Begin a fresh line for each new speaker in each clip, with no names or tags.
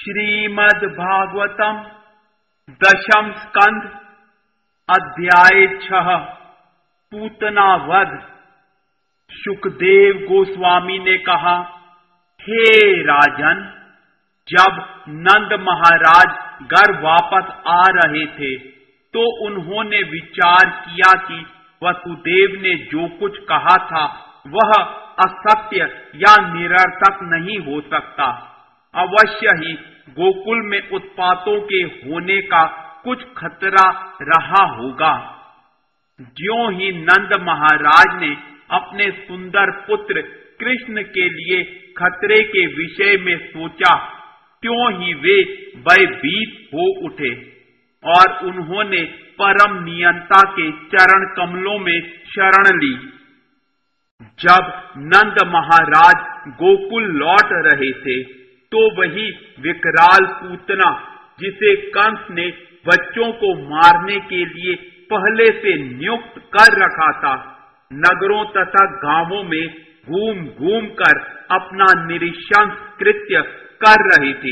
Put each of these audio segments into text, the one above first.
श्रीमद् भागवतम दशम स्कंध अध्याय 6 पूतना वध। शुकदेव गोस्वामी ने कहा, हे राजन, जब नंद महाराज घर वापस आ रहे थे तो उन्होंने विचार किया कि वसुदेव ने जो कुछ कहा था वह असत्य या निरर्थक नहीं हो सकता। अवश्य ही गोकुल में उत्पातों के होने का कुछ खतरा रहा होगा। ज्यों ही नंद महाराज ने अपने सुंदर पुत्र कृष्ण के लिए खतरे के विषय में सोचा, त्यों ही वे भयभीत हो उठे और उन्होंने परम नियंता के चरण कमलों में शरण ली। जब नंद महाराज गोकुल लौट रहे थे तो वही विकराल पूतना, जिसे कंस ने बच्चों को मारने के लिए पहले से नियुक्त कर रखा था, नगरों तथा गांवों में घूम घूम कर अपना निरीक्षण कृत्य कर रही थी।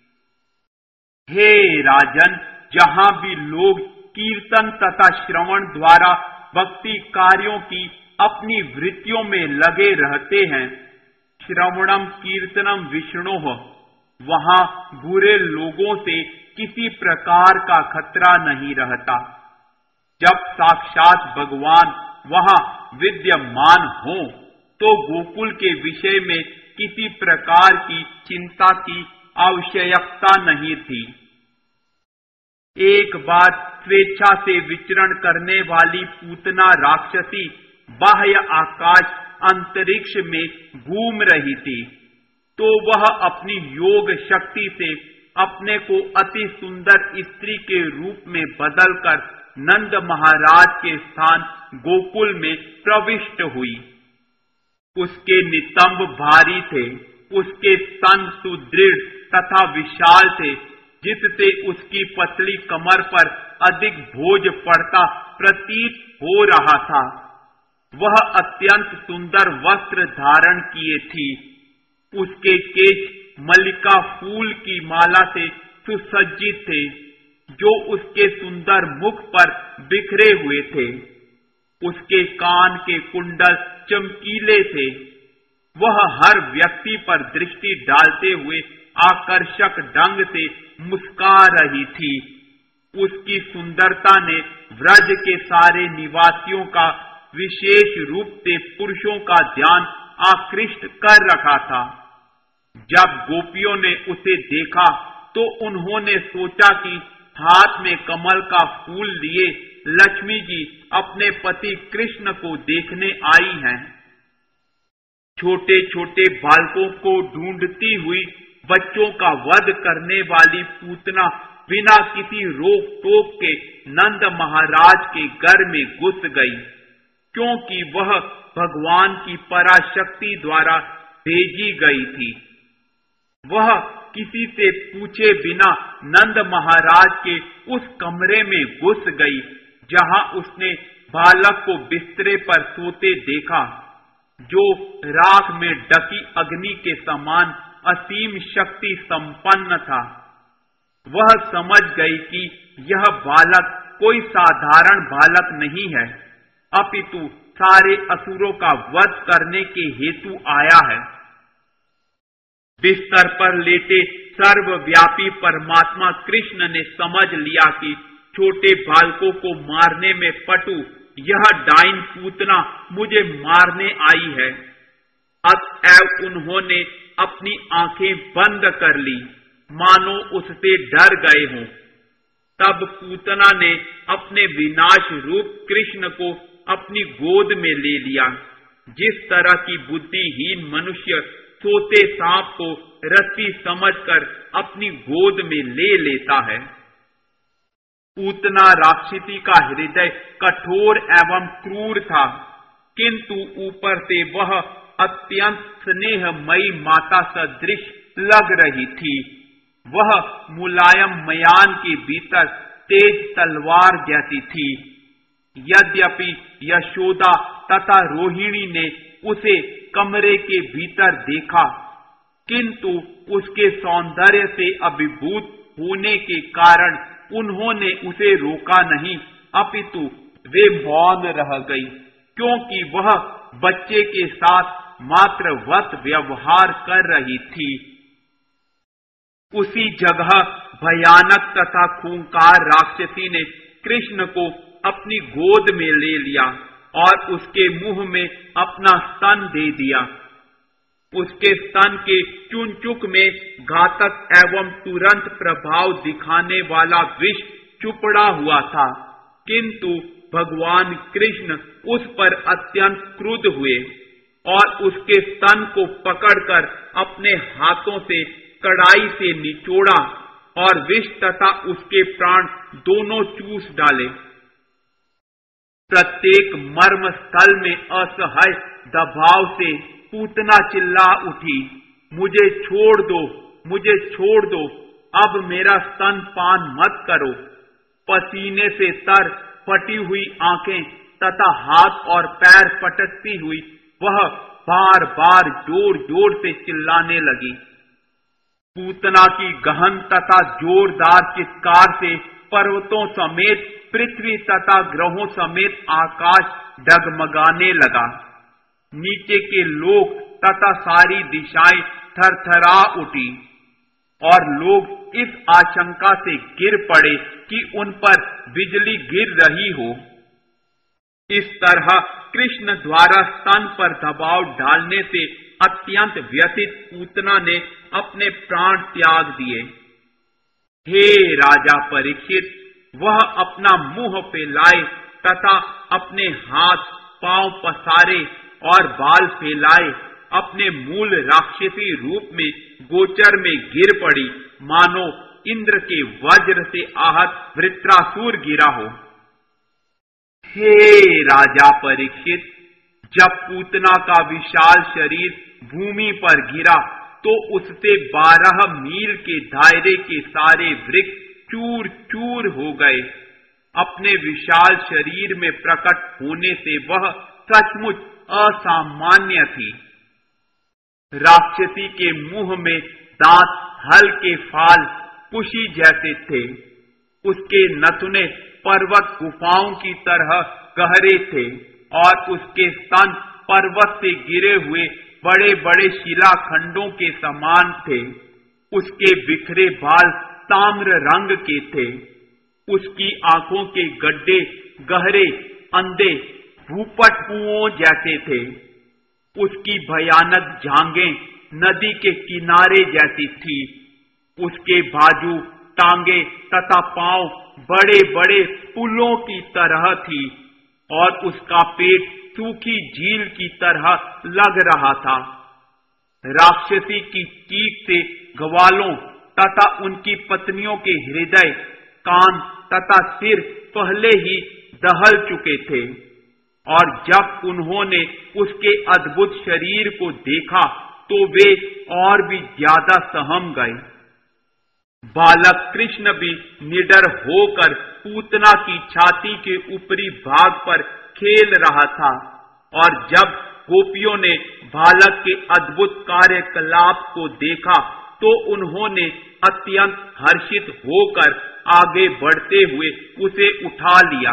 हे राजन, जहां भी लोग कीर्तन तथा श्रवण द्वारा भक्ति कार्यों की अपनी वृत्तियों में लगे रहते हैं, श्रवणम कीर्तनम विष्णोः, वहां बुरे लोगों से किसी प्रकार का खतरा नहीं रहता। जब साक्षात भगवान वहां विद्यमान हो तो गोकुल के विषय में किसी प्रकार की चिंता की आवश्यकता नहीं थी। एक बार स्वेच्छा से विचरण करने वाली पूतना राक्षसी बाह्य आकाश अंतरिक्ष में घूम रही थी, तो वह अपनी योग शक्ति से अपने को अति सुंदर स्त्री के रूप में बदलकर नंद महाराज के स्थान गोकुल में प्रविष्ट हुई। उसके नितंब भारी थे, उसके स्तन सुदृढ़ तथा विशाल थे, जिससे उसकी पतली कमर पर अधिक बोझ पड़ता प्रतीत हो रहा था। वह अत्यंत सुंदर वस्त्र धारण किए थी। उसके केश मल्लिका फूल की माला से सुसज्जित थे, जो उसके सुंदर मुख पर बिखरे हुए थे। उसके कान के कुंडल चमकीले थे। वह हर व्यक्ति पर दृष्टि डालते हुए आकर्षक ढंग से मुस्का रही थी। उसकी सुंदरता ने व्रज के सारे निवासियों का विशेष रूप से पुरुषों का ध्यान आकृष्ट कर रखा था। जब गोपियों ने उसे देखा तो उन्होंने सोचा कि हाथ में कमल का फूल लिए लक्ष्मी जी अपने पति कृष्ण को देखने आई हैं। छोटे छोटे बालकों को ढूंढती हुई बच्चों का वध करने वाली पूतना बिना किसी रोक टोक के नंद महाराज के घर में घुस गई, क्योंकि वह भगवान की पराशक्ति द्वारा भेजी गई थी। वह किसी से पूछे बिना नंद महाराज के उस कमरे में घुस गई जहां उसने बालक को बिस्तरे पर सोते देखा, जो राख में ढकी अग्नि के समान असीम शक्ति संपन्न था। वह समझ गई कि यह बालक कोई साधारण बालक नहीं है, अपितु सारे असुरों का वध करने के हेतु आया है। बिस्तर पर लेटे सर्वव्यापी परमात्मा कृष्ण ने समझ लिया कि छोटे बालकों को मारने में पटु यह डाइन पूतना मुझे मारने आई है। अतएव उन्होंने अपनी आंखें बंद कर ली, मानो उससे डर गए हों। तब पूतना ने अपने विनाश रूप कृष्ण को अपनी गोद में ले लिया, जिस तरह की बुद्धिहीन मनुष्य सोते सांप को रस्सी समझकर अपनी गोद में ले लेता है। पूतना राक्षसी का हृदय कठोर एवं क्रूर था, किंतु ऊपर से वह अत्यंत स्नेहमयी माता सदृश लग रही थी। वह मुलायम मयान के भीतर तेज तलवार जैसी थी। यद्यपि यशोदा तथा रोहिणी ने उसे कमरे के भीतर देखा, किंतु उसके सौंदर्य से अभिभूत होने के कारण उन्होंने उसे रोका नहीं, अपितु वे मौन रह गई, क्योंकि वह बच्चे के साथ मात्र वत व्यवहार कर रही थी। उसी जगह भयानक तथा खूंखार राक्षसी ने कृष्ण को अपनी गोद में ले लिया और उसके मुंह में अपना स्तन दे दिया। उसके स्तन के चुनचुक में घातक एवं तुरंत प्रभाव दिखाने वाला विष चुपड़ा हुआ था, किंतु भगवान कृष्ण उस पर अत्यंत क्रुद्ध हुए और उसके स्तन को पकड़कर अपने हाथों से कड़ाई से निचोड़ा और विष तथा उसके प्राण दोनों चूस डाले। प्रत्येक मर्म स्थल में असहाय दबाव से पूतना चिल्ला उठी, मुझे छोड़ दो, मुझे छोड़ दो, अब मेरा स्तन पान मत करो। पसीने से तर फटी हुई आंखें तथा हाथ और पैर पटकती हुई वह बार बार जोर जोर से चिल्लाने लगी। पूतना की गहन तथा जोरदार चित्कार से पर्वतों समेत पृथ्वी तथा ग्रहों समेत आकाश डगमगाने लगा। नीचे के लोक तथा सारी दिशाएं थरथरा उठी और लोग इस आशंका से गिर पड़े कि उन पर बिजली गिर रही हो। इस तरह कृष्ण द्वारा स्तन पर दबाव डालने से अत्यंत व्यथित पूतना ने अपने प्राण त्याग दिए। हे राजा परीक्षित, वह अपना मुंह फैलाए तथा अपने हाथ पांव पसारे और बाल फैलाए अपने मूल राक्षसी रूप में गोचर में गिर पड़ी, मानो इंद्र के वज्र से आहत वृत्रासुर गिरा हो। हे राजा परीक्षित, जब पूतना का विशाल शरीर भूमि पर गिरा तो उससे 12 मील के दायरे के सारे वृक्ष चूर चूर हो गए। अपने विशाल शरीर में प्रकट होने से वह सचमुच असामान्य थी। राक्षसी के मुंह में दांत हल के फाल पुशी जैसे थे। उसके नथुने पर्वत गुफाओं की तरह गहरे थे और उसके स्तन पर्वत से गिरे हुए बड़े बड़े शिलाखंडों के समान थे। उसके बिखरे बाल ताम्र रंग के थे। उसकी आंखों के गड्ढे गहरे अंधे भूपट कुओं जैसे थे। उसकी भयानक जांघें नदी के किनारे जैसी थी। उसके बाजू, टांगे तथा पांव बड़े बड़े पुलों की तरह थी और उसका पेट सूखी झील की तरह लग रहा था। राक्षसी की चीख से ग्वालों तथा उनकी पत्नियों के हृदय, कान तथा सिर पहले ही दहल चुके थे और जब उन्होंने उसके अद्भुत शरीर को देखा तो वे और भी ज्यादा सहम गए। बालक कृष्ण भी निडर होकर पूतना की छाती के ऊपरी भाग पर खेल रहा था और जब गोपियों ने बालक के अद्भुत कार्यकलाप को देखा तो उन्होंने अत्यंत हर्षित होकर आगे बढ़ते हुए उसे उठा लिया।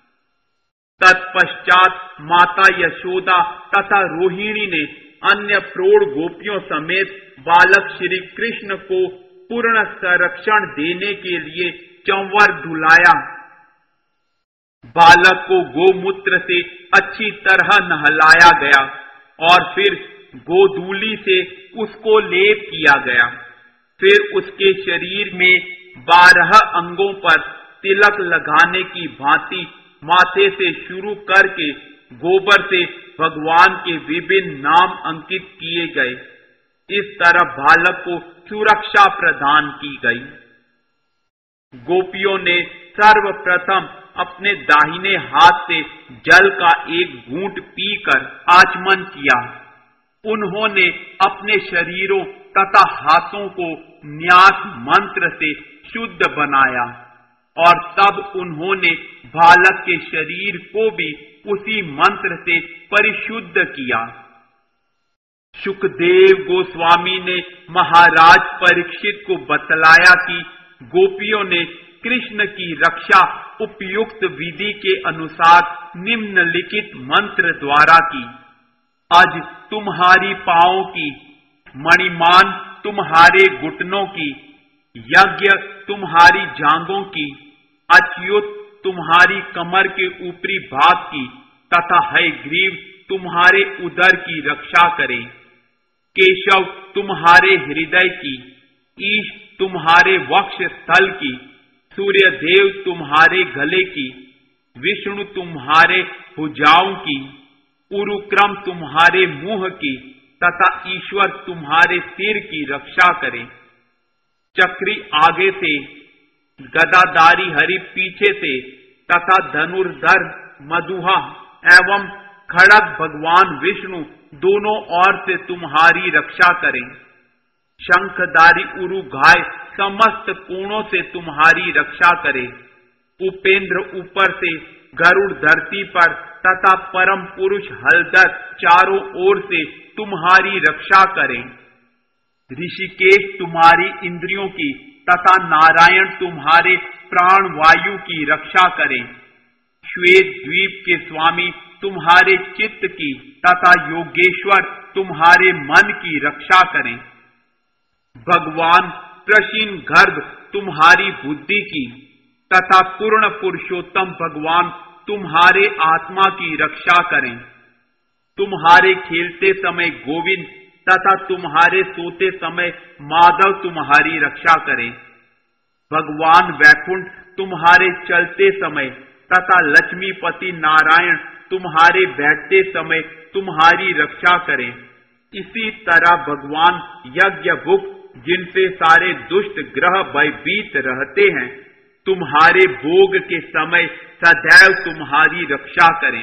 तत्पश्चात माता यशोदा तथा रोहिणी ने अन्य प्रौढ़ गोपियों समेत बालक श्री कृष्ण को पूर्ण संरक्षण देने के लिए चंवर धुलाया। बालक को गोमूत्र से अच्छी तरह नहलाया गया और फिर गोधूली से उसको लेप किया गया। फिर उसके शरीर में 12 अंगों पर तिलक लगाने की भांति माथे से शुरू करके गोबर से भगवान के विभिन्न नाम अंकित किए गए। इस तरह बालक को सुरक्षा प्रदान की गई। गोपियों ने सर्वप्रथम अपने दाहिने हाथ से जल का एक घूंट पीकर आचमन किया। उन्होंने अपने शरीरों तथा हाथों को न्यास मंत्र से शुद्ध बनाया और तब उन्होंने बालक के शरीर को भी उसी मंत्र से परिशुद्ध किया। शुकदेव गोस्वामी ने महाराज परीक्षित को बतलाया कि गोपियों ने कृष्ण की रक्षा उपयुक्त विधि के अनुसार निम्नलिखित मंत्र द्वारा की। आज तुम्हारी पांवों की, मणिमान तुम्हारे घुटनों की, यज्ञ तुम्हारी जांघों की, अच्युत तुम्हारी कमर के ऊपरी भाग की तथा हयग्रीव तुम्हारे उदर की रक्षा करे। केशव तुम्हारे हृदय की, ईश तुम्हारे वक्ष स्थल की, सूर्य देव तुम्हारे गले की, विष्णु तुम्हारे भुजाओं की, उरुक्रम तुम्हारे मुंह की तथा ईश्वर तुम्हारे सिर की रक्षा करे। चक्री आगे से, गदाधारी हरि पीछे से तथा धनुर्धर मधुहा एवं खड़ग भगवान विष्णु दोनों ओर से तुम्हारी रक्षा करें। शंखधारी उरु घाय समस्त कोणों से तुम्हारी रक्षा करे। उपेंद्र ऊपर से, गरुड़ धरती पर तथा परम पुरुष हलदर चारों ओर से तुम्हारी रक्षा करें। ऋषिकेश तुम्हारी इंद्रियों की तथा नारायण तुम्हारे प्राण वायु की रक्षा करें। श्वेत द्वीप के स्वामी तुम्हारे चित्त की तथा योगेश्वर तुम्हारे मन की रक्षा करें। भगवान प्रशीन गर्भ तुम्हारी बुद्धि की तथा पूर्ण पुरुषोत्तम भगवान तुम्हारे आत्मा की रक्षा करें। तुम्हारे खेलते समय गोविंद तथा तुम्हारे सोते समय माधव तुम्हारी रक्षा करें। भगवान वैकुंठ तुम्हारे चलते समय तथा लक्ष्मीपति नारायण तुम्हारे बैठते समय तुम्हारी रक्षा करें। इसी तरह भगवान यज्ञभुक जिनसे सारे दुष्ट ग्रह भयभीत रहते हैं, तुम्हारे भोग के समय सदैव तुम्हारी रक्षा करें।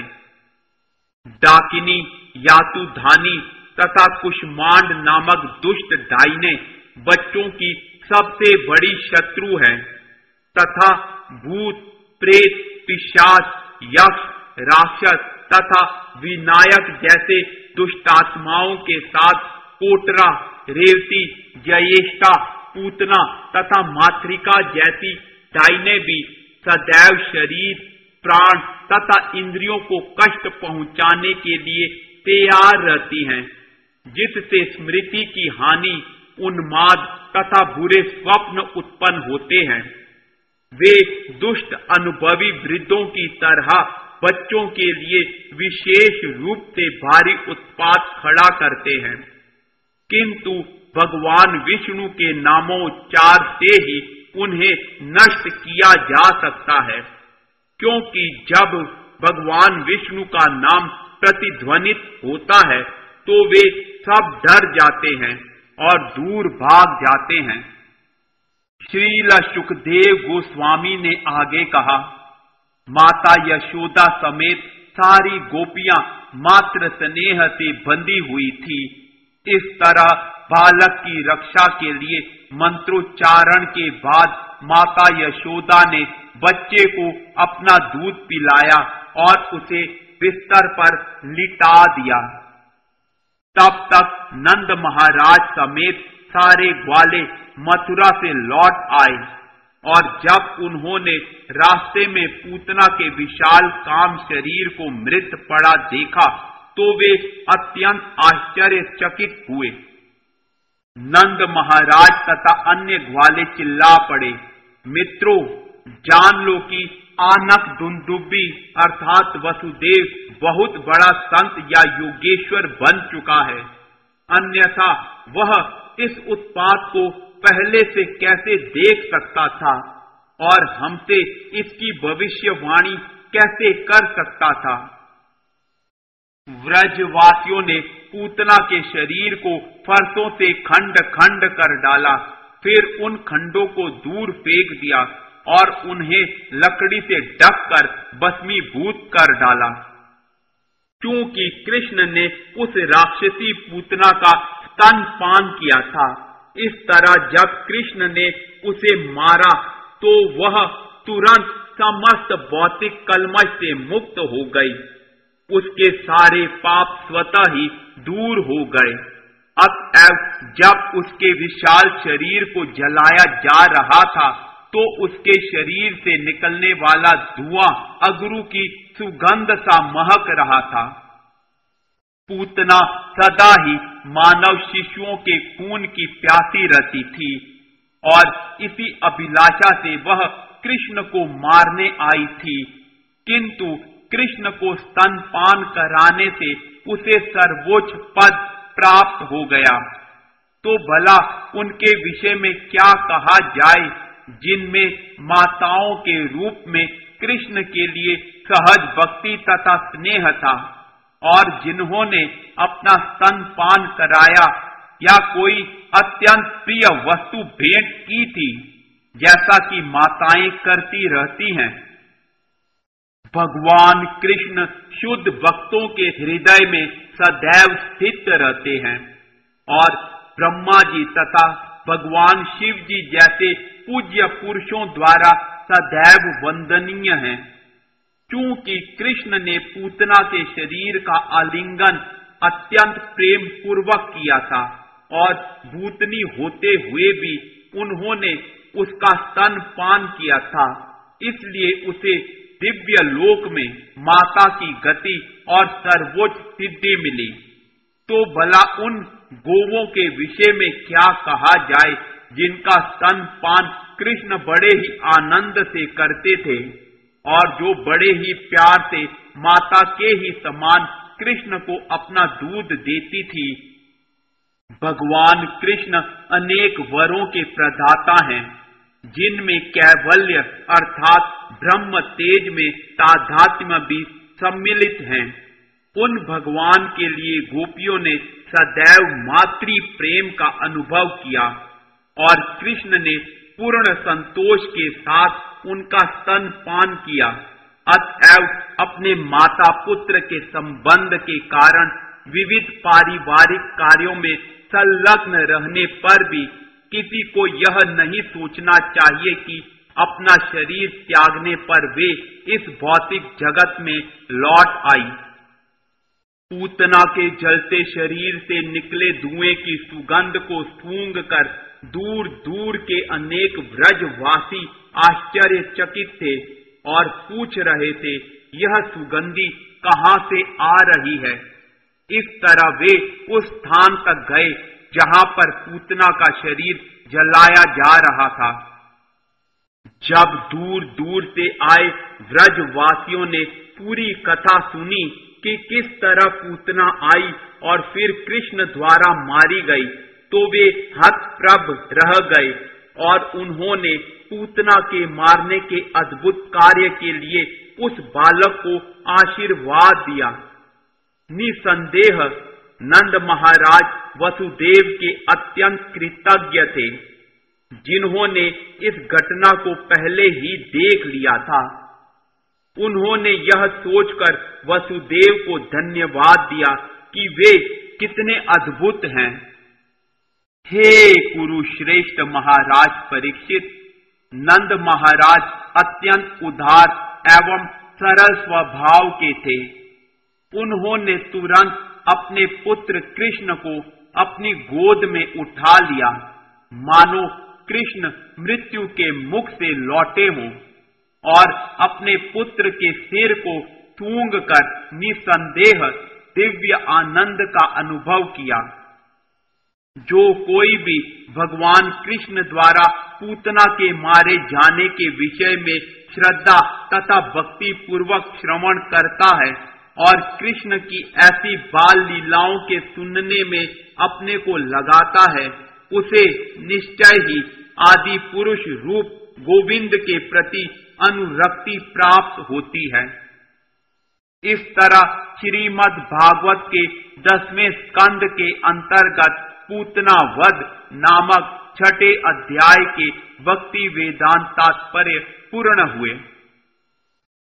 डाकिनी, यातुधानी तथा कुष्मांड नामक दुष्ट डाइने बच्चों की सबसे बड़ी शत्रु है तथा भूत, प्रेत, पिशाच, यक्ष, राक्षस तथा विनायक जैसे दुष्टात्माओं के साथ कोटरा, रेवती, ज्येष्ठा, पूतना तथा मातृका जैसी डाइने भी सदैव शरीर, प्राण तथा इंद्रियों को कष्ट पहुंचाने के लिए तैयार रहती हैं, जिससे स्मृति की हानि, उन्माद तथा बुरे स्वप्न उत्पन्न होते हैं। वे दुष्ट अनुभवी वृद्धों की तरह बच्चों के लिए विशेष रूप से भारी उत्पात खड़ा करते हैं, किंतु भगवान विष्णु के नामोच्चार से ही उन्हें नष्ट किया जा सकता है, क्योंकि जब भगवान विष्णु का नाम प्रतिध्वनित होता है तो वे सब डर जाते हैं और दूर भाग जाते हैं। श्रील शुकदेव गोस्वामी ने आगे कहा, माता यशोदा समेत सारी गोपियां मात्र स्नेह से बंधी हुई थी। इस तरह बालक की रक्षा के लिए मंत्रोच्चारण के बाद माता यशोदा ने बच्चे को अपना दूध पिलाया और उसे बिस्तर पर लिटा दिया। तब तक नंद महाराज समेत सारे ग्वाले मथुरा से लौट आए और जब उन्होंने रास्ते में पूतना के विशाल काम शरीर को मृत पड़ा देखा तो वे अत्यंत आश्चर्यचकित हुए। नंद महाराज तथा अन्य ग्वाले चिल्ला पड़े, मित्रों, जान लो कि आनक दुंदुबी अर्थात वसुदेव बहुत बड़ा संत या योगेश्वर बन चुका है, अन्यथा वह इस उत्पात को पहले से कैसे देख सकता था और हमसे इसकी भविष्यवाणी कैसे कर सकता था। व्रजवासियों ने पूतना के शरीर को फरसों से खंड खंड कर डाला, फिर उन खंडों को दूर फेंक दिया और उन्हें लकड़ी से ढककर भस्मीभूत कर डाला। क्योंकि कृष्ण ने उस राक्षसी पूतना का स्तनपान किया था, इस तरह जब कृष्ण ने उसे मारा तो वह तुरंत समस्त भौतिक कलमश से मुक्त हो गई। उसके सारे पाप स्वतः ही दूर हो गए। अतएव जब उसके विशाल शरीर को जलाया जा रहा था तो उसके शरीर से निकलने वाला धुआं अगरू की सुगंध सा महक रहा था। पूतना सदा ही मानव शिशुओं के खून की प्यासी रहती थी और इसी अभिलाषा से वह कृष्ण को मारने आई थी, किंतु कृष्ण को स्तनपान कराने से उसे सर्वोच्च पद प्राप्त हो गया। तो भला उनके विषय में क्या कहा जाए जिनमें माताओं के रूप में कृष्ण के लिए सहज भक्ति तथा स्नेह था और जिन्होंने अपना स्तनपान कराया या कोई अत्यंत प्रिय वस्तु भेंट की थी, जैसा कि माताएं करती रहती हैं। भगवान कृष्ण शुद्ध भक्तों के हृदय में सदैव स्थित रहते हैं और ब्रह्मा जी तथा भगवान शिव जी जैसे पूज्य पुरुषों द्वारा सदैव वंदनीय हैं। क्योंकि कृष्ण ने पूतना के शरीर का आलिंगन अत्यंत प्रेम पूर्वक किया था और भूतनी होते हुए भी उन्होंने उसका स्तनपान किया था, इसलिए उसे दिव्य लोक में माता की गति और सर्वोच्च सिद्धि मिली। तो भला उन गोवों के विषय में क्या कहा जाए जिनका स्तनपान कृष्ण बड़े ही आनंद से करते थे और जो बड़े ही प्यार से माता के ही समान कृष्ण को अपना दूध देती थी। भगवान कृष्ण अनेक वरों के प्रदाता हैं, जिनमें कैवल्य अर्थात ब्रह्म तेज में तादात्म्य भी सम्मिलित हैं। उन भगवान के लिए गोपियों ने सदैव मातृ प्रेम का अनुभव किया और कृष्ण ने पूर्ण संतोष के साथ उनका स्तनपान किया। अतएव अपने माता पुत्र के संबंध के कारण विविध पारिवारिक कार्यों में संलग्न रहने पर भी किसी को यह नहीं सोचना चाहिए कि अपना शरीर त्यागने पर वे इस भौतिक जगत में लौट आई। पूतना के जलते शरीर से निकले धुएं की सुगंध को सूंघ कर दूर दूर के अनेक व्रजवासी आश्चर्यचकित थे और पूछ रहे थे, यह सुगंधी कहां से आ रही है। इस तरह वे उस स्थान तक गए जहां पर पूतना का शरीर जलाया जा रहा था। जब दूर दूर से आए व्रजवासियों ने पूरी कथा सुनी कि किस तरह पूतना आई और फिर कृष्ण द्वारा मारी गई, तो वे हतप्रभ रह गए और उन्होंने पूतना के मारने के अद्भुत कार्य के लिए उस बालक को आशीर्वाद दिया। निसंदेह नंद महाराज वसुदेव के अत्यंत कृतज्ञ थे, जिन्होंने इस घटना को पहले ही देख लिया था। उन्होंने यह सोचकर वसुदेव को धन्यवाद दिया कि वे कितने अद्भुत हैं। हे कुरुश्रेष्ठ महाराज परीक्षित, नंद महाराज अत्यंत उदार एवं सरल स्वभाव के थे। उन्होंने तुरंत अपने पुत्र कृष्ण को अपनी गोद में उठा लिया, मानो कृष्ण मृत्यु के मुख से लौटे हों, और अपने पुत्र के सिर को सूंघ कर निसंदेह दिव्य आनंद का अनुभव किया। जो कोई भी भगवान कृष्ण द्वारा पूतना के मारे जाने के विषय में श्रद्धा तथा भक्ति पूर्वक श्रवण करता है और कृष्ण की ऐसी बाल लीलाओं के सुनने में अपने को लगाता है, उसे निश्चय ही आदि पुरुष रूप गोविंद के प्रति अनुरक्ति प्राप्त होती है। इस तरह श्रीमद् भागवत के 10वें स्कंद के अंतर्गत पूतना वध नामक 6ठे अध्याय के भक्ति वेदांत तात्पर्य पूर्ण हुए।